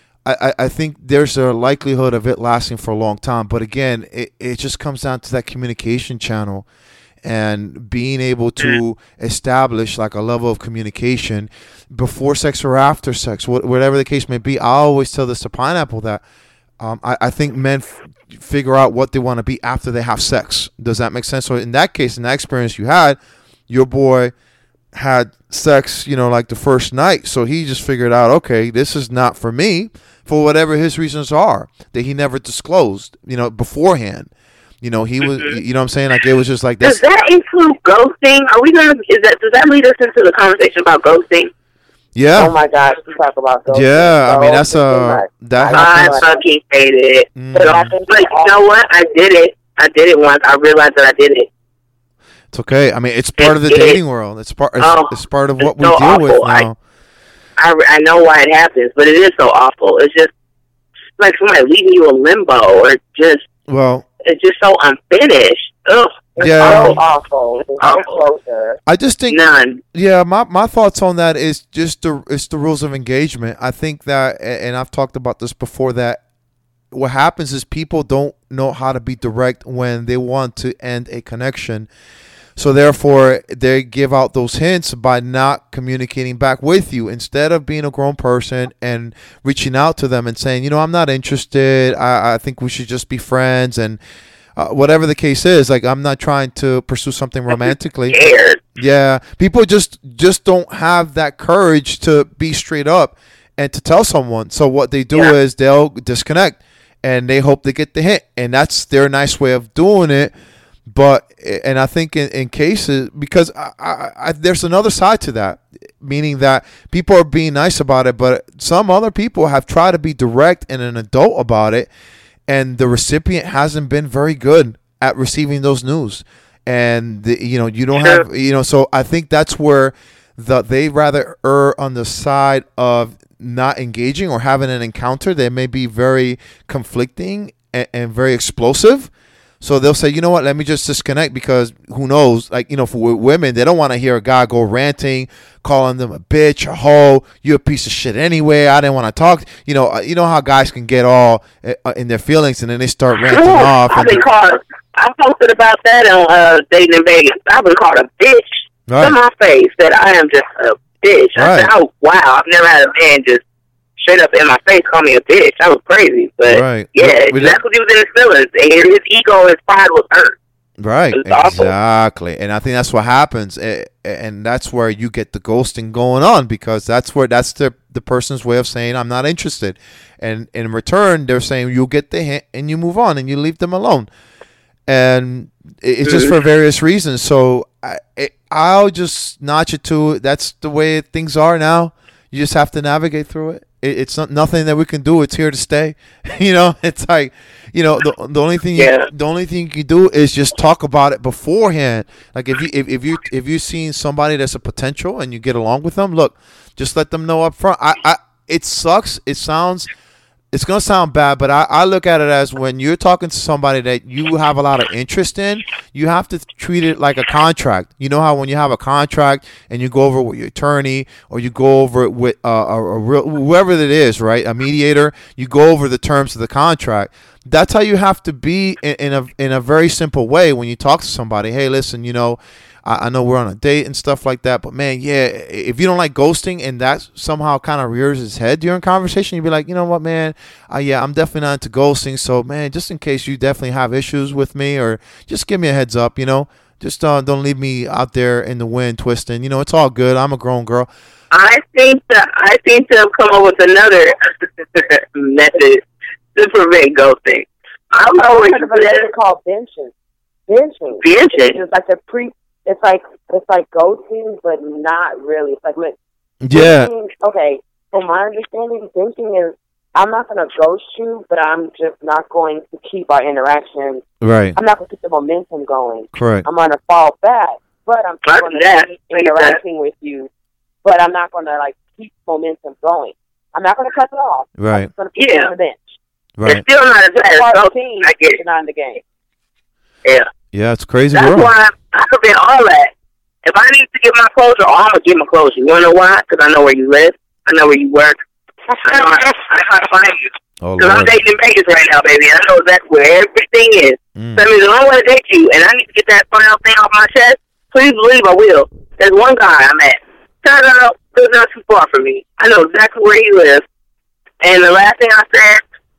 I, I think there's a likelihood of it lasting for a long time. But again, it, it just comes down to that communication channel and being able to establish like a level of communication before sex or after sex, whatever the case may be. I always tell this to Pineapple that um, I, I think men f- figure out what they want to be after they have sex. Does that make sense? So in that case, in that experience you had, your boy had sex, you know, like the first night. So he just figured out, okay, this is not for me. For whatever his reasons are that he never disclosed, you know, beforehand. You know, he was, mm-hmm. you know what I'm saying? Like, it was just like this. Does that include ghosting? Are we going to, is that, does that lead us into the conversation about ghosting? Yeah. Oh my gosh, we talk about ghosting. Yeah, so I mean, that's a, that I fucking hate it. Mm. But, but you know what? I did it. I did it once. I realized that I did it. It's okay. I mean, it's part of the dating world. It's part, it's, oh, it's part of what we so deal awful. with now. I, I, I know why it happens, but it is so awful. It's just like somebody leaving you in limbo, or just well, it's just so unfinished. Ugh, it's yeah, so awful. It's closer. I just think none. Yeah, my, my thoughts on that is just the it's the rules of engagement. I think that, and I've talked about this before, that what happens is people don't know how to be direct when they want to end a connection. So therefore, they give out those hints by not communicating back with you instead of being a grown person and reaching out to them and saying, you know, I'm not interested. I, I think we should just be friends. And uh, whatever the case is, like, I'm not trying to pursue something romantically. Yeah. People just, just don't have that courage to be straight up and to tell someone. So what they do yeah. is they'll disconnect and they hope they get the hint. And that's their nice way of doing it. But, and I think in, in cases, because I, I, I, there's another side to that, meaning that people are being nice about it, but some other people have tried to be direct and an adult about it, and the recipient hasn't been very good at receiving those news. And the, you know, you don't Sure. have, you know, so I think that's where the they rather err on the side of not engaging or having an encounter that may be very conflicting and, and very explosive. So they'll say, you know what, let me just disconnect, because who knows, like, you know, for w- women, they don't want to hear a guy go ranting, calling them a bitch, a hoe, you a piece of shit anyway, I didn't want to talk. You know, uh, you know how guys can get all uh, in their feelings, and then they start ranting Sure. off. I've and been called. I posted about that on uh, Dating in Vegas. I've been called a bitch Right. to my face, that I am just a bitch. I said, Right. oh, wow, I've never had a man just straight up in my face call me a bitch. That was crazy. But, Right. yeah, We- we that's what he was in his feelings. And his ego and his pride was hurt. Right, It's awful. exactly, and I think that's what happens, a- and that's where you get the ghosting going on, because that's where that's the the person's way of saying I'm not interested, and in return they're saying you get the hint and you move on and you leave them alone, and it- it's just for various reasons. So I it, I'll just notch it to that's the way things are now. You just have to navigate through it. it it's not nothing that we can do. It's here to stay. You know, it's like, you know, the the only thing you, Yeah. the only thing you can do is just talk about it beforehand. Like if you if, if you if you've seen somebody that's a potential and you get along with them, look, just let them know up front. I, I it sucks. It sounds it's gonna sound bad, but I, I look at it as when you're talking to somebody that you have a lot of interest in, you have to treat it like a contract. You know how when you have a contract and you go over it with your attorney, or you go over it with uh, a, a real, whoever it is, right, a mediator, you go over the terms of the contract. That's how you have to be in, in a in a very simple way when you talk to somebody. Hey, listen, you know, I, I know we're on a date and stuff like that, but man, yeah, if you don't like ghosting and that somehow kind of rears its head during conversation, you'd be like, you know what, man, uh, yeah, I'm definitely not into ghosting. So, man, just in case you definitely have issues with me, or just give me a heads up, you know, just uh, don't leave me out there in the wind twisting. You know, it's all good. I'm a grown girl. I think that I think to have come up with another method to prevent ghosting. I don't know what you But it's called benching. Benching. Benching? It's like a pre. It's like it's like ghosting, but not really. It's like when Yeah. benching- okay. From my understanding, benching is I'm not going to ghost you, but I'm just not going to keep our interaction. Right. I'm not going to keep the momentum going. Correct. I'm going to fall back, but I'm I still going do that. to keep interacting with you. But I'm not going to like keep momentum going. I'm not going to cut it off. Right. I'm going to put Yeah. you on the bench. Right. It's still not as bad as Part of the ghosting. team, I get it. you're not in the game. Yeah. Yeah, it's a crazy That's world. why I prevent all that. If I need to get my closure, I'm going to get my closure. You want to know why? Because I know where you live. I know where you work. I know how, I know how to find you. Oh, Because I'm Lord. dating in Vegas right now, baby. I know exactly where everything is. Mm. So that means if I want to date you and I need to get that final thing off my chest, please believe I will. There's one guy I'm at. Turns out he's not too far from me. I know exactly where he lives. And the last thing I said,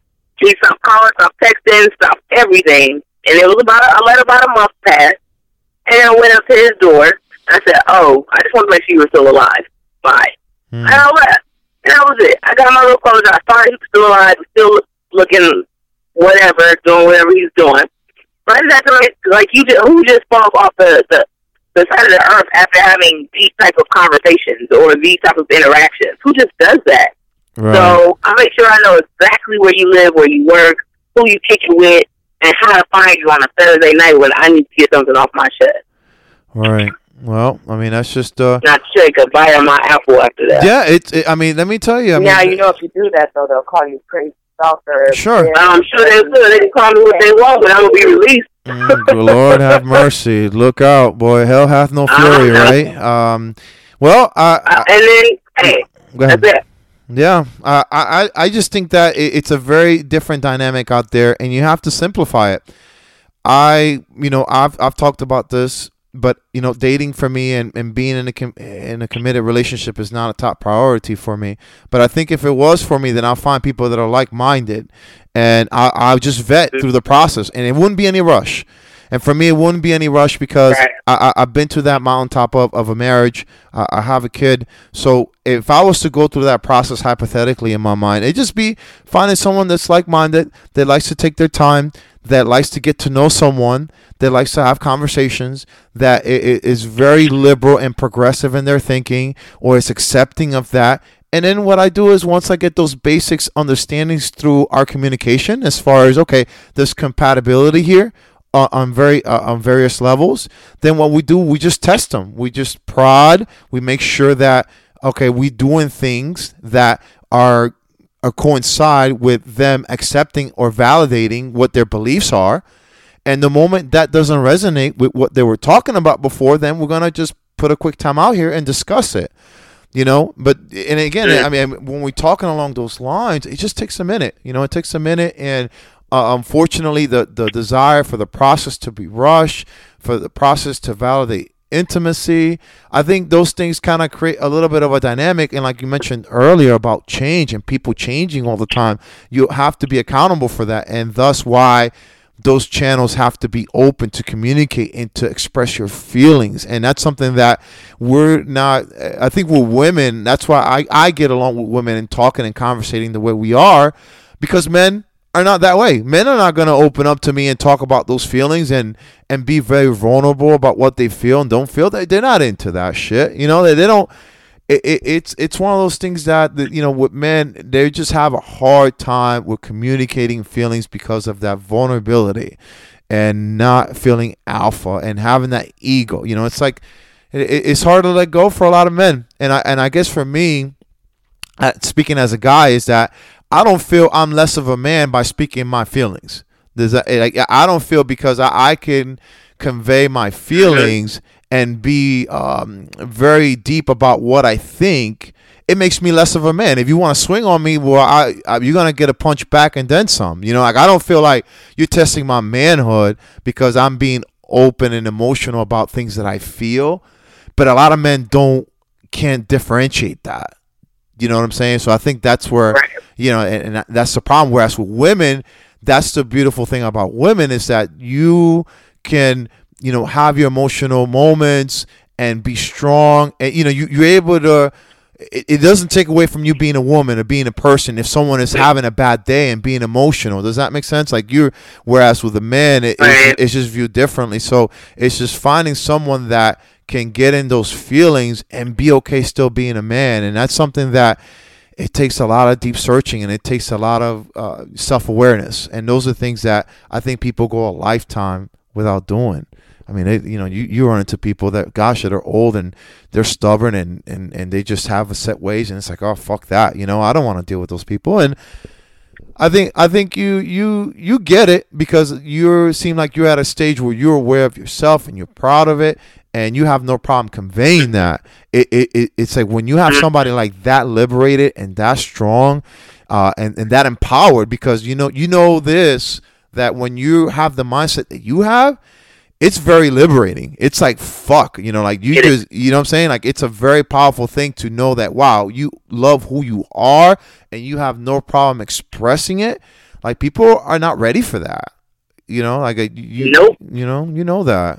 he stopped calling, stopped texting, stopped everything. And it was about, a, I let about a month pass. And I went up to his door. I said, oh, I just want to make sure you were still alive. Bye. Mm. And I left. And that was it. I got my little closure. I thought he was still alive, still look, looking whatever, doing whatever he's doing. But I just had to, like, like you just, who just falls off the, the, the side of the earth after having these type of conversations or these type of interactions? Who just does that? Right. So I make sure I know exactly where you live, where you work, who you kick it with, and how to find you on a Thursday night when I need to get something off my chest. Right. Well, I mean, that's just uh. Not shake a bite on my apple after that. Yeah. It's. It, I mean, let me tell you. I now mean, you know if you do that though, they'll call you crazy stalker. Sure. I'm sure they will. They can call me what they want, but I'm gonna be released. Mm, good Lord have mercy. Look out, boy. Hell hath no fury, Uh-huh. right? Um, well, I, Uh, I and then, hey, go ahead. that's it. Yeah, uh, I, I I just think that it, it's a very different dynamic out there, and you have to simplify it. I, you know, I've I've talked about this, but you know, dating for me and, and being in a com- in a committed relationship is not a top priority for me. But I think if it was for me, then I'll find people that are like minded, and I I'll just vet through the process, and it wouldn't be any rush. And for me, it wouldn't be any rush because Right. I, I, I've been to that mountaintop of, of a marriage. I, I have a kid. So if I was to go through that process hypothetically in my mind, it'd just be finding someone that's like-minded, that likes to take their time, that likes to get to know someone, that likes to have conversations, that i- i- is very liberal and progressive in their thinking or is accepting of that. And then what I do is once I get those basics understandings through our communication, as far as, okay, there's compatibility here uh, on very uh, on various levels, then what we do, we just test them. We just prod. We make sure that, okay, we doing things that are, are coincide with them accepting or validating what their beliefs are. And the moment that doesn't resonate with what they were talking about before, then we're going to just put a quick time out here and discuss it. You know, but, and again, I mean, when we're talking along those lines, it just takes a minute. You know, it takes a minute. And uh, unfortunately, the, the desire for the process to be rushed, for the process to validate intimacy, I think those things kind of create a little bit of a dynamic. And like you mentioned earlier about change and people changing all the time, you have to be accountable for that. And thus why those channels have to be open to communicate and to express your feelings. And that's something that we're not, I think with women, that's why I, I get along with women and talking and conversating the way we are, because men are not that way. Men are not going to open up to me and talk about those feelings and, and be very vulnerable about what they feel and don't feel. They're not into that shit. You know, they, they don't, It, it, it's it's one of those things that, that, you know, with men, they just have a hard time with communicating feelings because of that vulnerability and not feeling alpha and having that ego. You know, it's like it, it's hard to let go for a lot of men. And I and I guess for me, uh, speaking as a guy, is that I don't feel I'm less of a man by speaking my feelings. There's a, like, I don't feel because I, I can convey my feelings and be um, very deep about what I think, it makes me less of a man. If you want to swing on me, well, I, I you're gonna get a punch back and then some. You know, like I don't feel like you're testing my manhood because I'm being open and emotional about things that I feel. But a lot of men don't can't differentiate that. You know what I'm saying? So I think that's where, right. you know, and, and that's the problem. Whereas with women, that's the beautiful thing about women is that you can, you know, have your emotional moments and be strong. And, you know, you, you're able to, it, it doesn't take away from you being a woman or being a person if someone is having a bad day and being emotional. Does that make sense? Like you're, whereas with a man, it, it's, it's just viewed differently. So it's just finding someone that can get in those feelings and be okay still being a man. And that's something that it takes a lot of deep searching and it takes a lot of uh, self-awareness. And those are things that I think people go a lifetime without doing. I mean, they, you know, you, you run into people that, gosh, that are old and they're stubborn and, and, and they just have a set ways. And it's like, oh, fuck that. You know, I don't want to deal with those people. And I think I think you you you get it because you seem like you're at a stage where you're aware of yourself and you're proud of it. And you have no problem conveying that. It, it, it it's like when you have somebody like that liberated and that strong, uh, and and that empowered, because you know you know this, that when you have the mindset that you have, it's very liberating. It's like fuck, you know, like you just, you know what I'm saying? Like it's a very powerful thing to know that wow, you love who you are and you have no problem expressing it. Like people are not ready for that. You know, like a, you, nope. you know, you know that.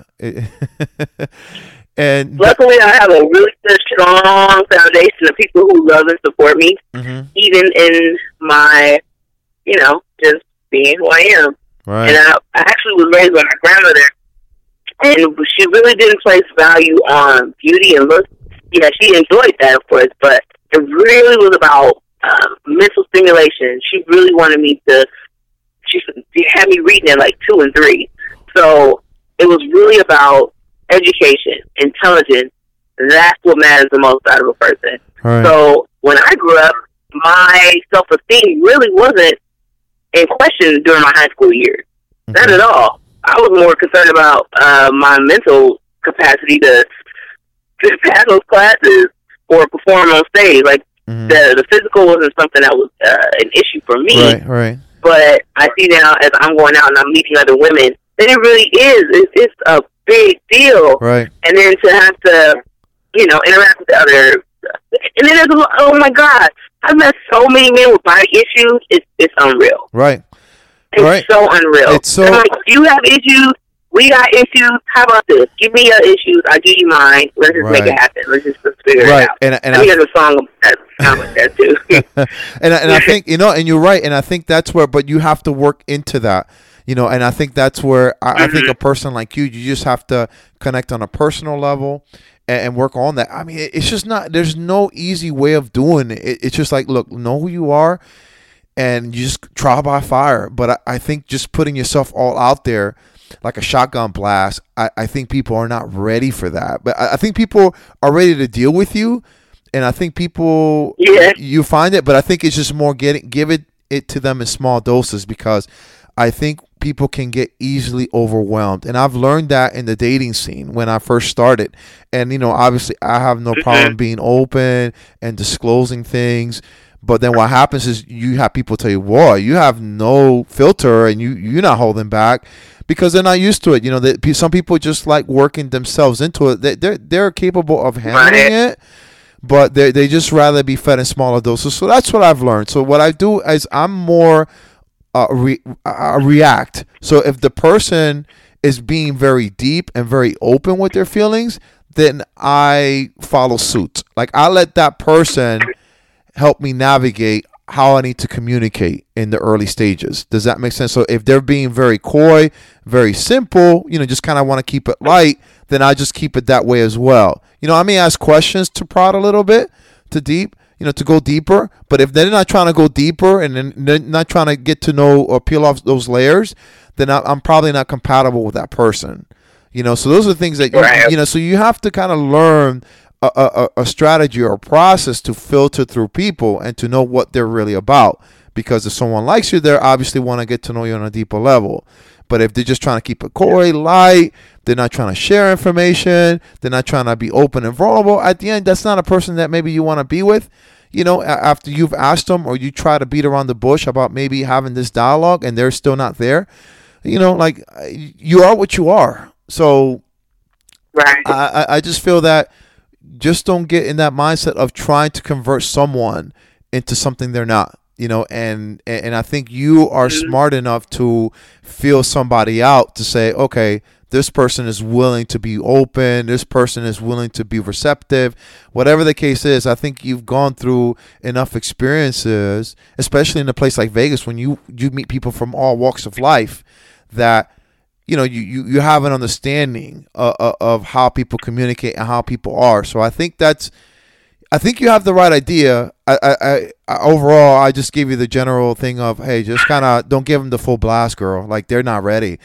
And luckily, I have a really good, strong foundation of people who love and support me, mm-hmm. even in my, you know, just being who I am. Right. And I, I actually was raised by my grandmother, and she really didn't place value on beauty and looks. Yeah, she enjoyed that, of course, but it really was about um, mental stimulation. She really wanted me to. She had me reading at like two and three. So it was really about education, intelligence. That's what matters the most out of a person. Right. So when I grew up, my self-esteem really wasn't in question during my high school years. Okay. Not at all. I was more concerned about uh, my mental capacity to, to pass those classes or perform on stage. Like mm-hmm. the, the physical wasn't something that was uh, an issue for me. Right, right. But I see now as I'm going out and I'm meeting other women that it really is. It's, it's a big deal. Right. And then to have to, you know, interact with the other. And then there's, a, oh my God, I've met so many men with body issues. It's, it's unreal. Right. It's right. so unreal. It's so. I'm like, if you have issues we got issues. How about this? Give me your issues. I'll give you mine. Let's just Right. make it happen. Let's just let's figure Right. it out. And- and I I- think there's a song that sounds like that too. and I- and I think you know, and you're right, and I think that's where, but you have to work into that, you know, and I think that's where I, I think a person like you, you just have to connect on a personal level and, and work on that. I mean, it, it's just not. There's no easy way of doing it. it. It's just like, look, know who you are, and you just try by fire. But I, I think just putting yourself all out there, like a shotgun blast, I, I think people are not ready for that. But I, I think people are ready to deal with you. And I think people, Yeah. you find it, but I think it's just more getting, give it, it to them in small doses, because I think people can get easily overwhelmed. And I've learned that in the dating scene when I first started. And, you know, obviously I have no problem being open and disclosing things. But then what happens is you have people tell you, boy, you have no filter and you, you're not holding back, because they're not used to it. You know, that some people just like working themselves into it. They, they're, they're capable of handling Right. it, but they they just rather be fed in smaller doses. So that's what I've learned. So what I do is I'm more uh, re, uh, react. So if the person is being very deep and very open with their feelings, then I follow suit. Like I let that person help me navigate how I need to communicate in the early stages. Does that make sense? So if they're being very coy, very simple, you know, just kind of want to keep it light, then I just keep it that way as well. You know, I may ask questions to prod a little bit, to deep, you know, to go deeper. But if they're not trying to go deeper and then they're not trying to get to know or peel off those layers, then I- I'm probably not compatible with that person. You know, so those are things that, you, Right. you know, so you have to kind of learn a, a, a strategy or a process to filter through people and to know what they're really about. Because if someone likes you, they obviously want to get to know you on a deeper level. But if they're just trying to keep it coy, light, they're not trying to share information, they're not trying to be open and vulnerable, at the end, that's not a person that maybe you want to be with. You know, a- after you've asked them or you try to beat around the bush about maybe having this dialogue and they're still not there, you know, like you are what you are. So Right. I, I I just feel that just don't get in that mindset of trying to convert someone into something they're not, you know, and and I think you are smart enough to feel somebody out to say, okay, this person is willing to be open, this person is willing to be receptive, whatever the case is. I think you've gone through enough experiences, especially in a place like Vegas, when you you meet people from all walks of life, that you know, you, you, you have an understanding uh, uh, of how people communicate and how people are. So I think that's, I think you have the right idea. I, I, I overall, I just gave you the general thing of, hey, just kind of don't give them the full blast, girl. Like they're not ready.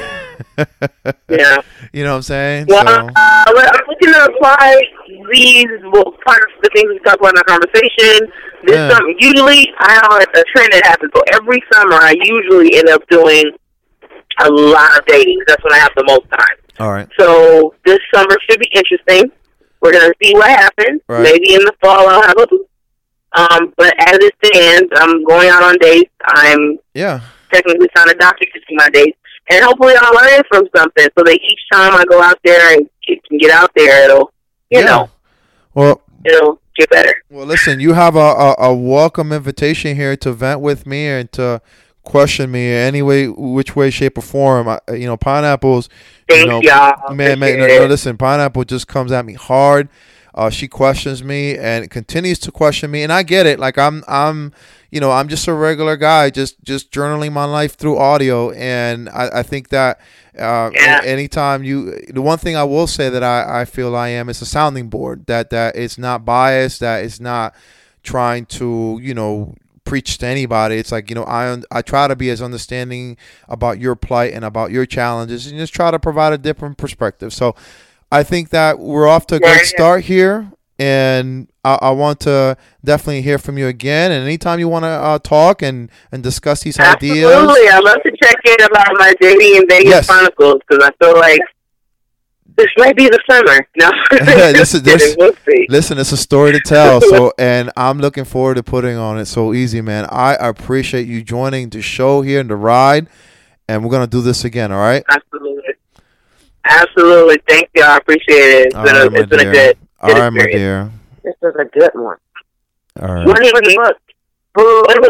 Yeah. You know what I'm saying? Well, So, uh, well, I'm looking to apply these, well, part of the things we talked about in our conversation. This Yeah. summer, usually I have a, a trend that happens. So every summer, I usually end up doing a lot of dating. That's when I have the most time. all right. So this summer should be interesting. We're going to see what happens. Right. Maybe in the fall I'll have a um, but as it stands, I'm going out on dates. I'm Yeah. technically signed a doctor to see my dates. And hopefully I'll learn from something so that each time I go out there and can get out there, it'll, you Yeah. know, Well, it'll get better. well, listen, you have a, a, a welcome invitation here to vent with me and to question me in any way, which way, shape, or form. I, you know, pineapples. Thanks, you know, y'all. Man, man, no, Appreciate no, it. listen, Pineapple just comes at me hard. Uh, she questions me and continues to question me, and I get it. Like I'm, I'm, you know, I'm just a regular guy, just just journaling my life through audio, and I, I think that uh, Yeah. a- anytime you, the one thing I will say that I, I feel I am is a sounding board. That that it's not biased. That it's not trying to, you know, preach to anybody. It's like, you know, I I try to be as understanding about your plight and about your challenges, and just try to provide a different perspective. So I think that we're off to a Yeah, great yeah. start here, and I, I want to definitely hear from you again. And anytime you want to uh, talk and, and discuss these ideas, Absolutely. I'd love to check in about my dating in Vegas Yes. Chronicles because I feel like this might be the summer. No, This is- Just kidding. this- We'll see. listen, it's a story to tell. So, and I'm looking forward to putting on it so easy, man. I appreciate you joining the show here in the ride, and we're gonna do this again. All right. Absolutely. Absolutely. Thank you. I appreciate it. It's All been, right, a, my it's been a dear. good, All good right, my experience. dear. This was a good one. All right. What is the book? What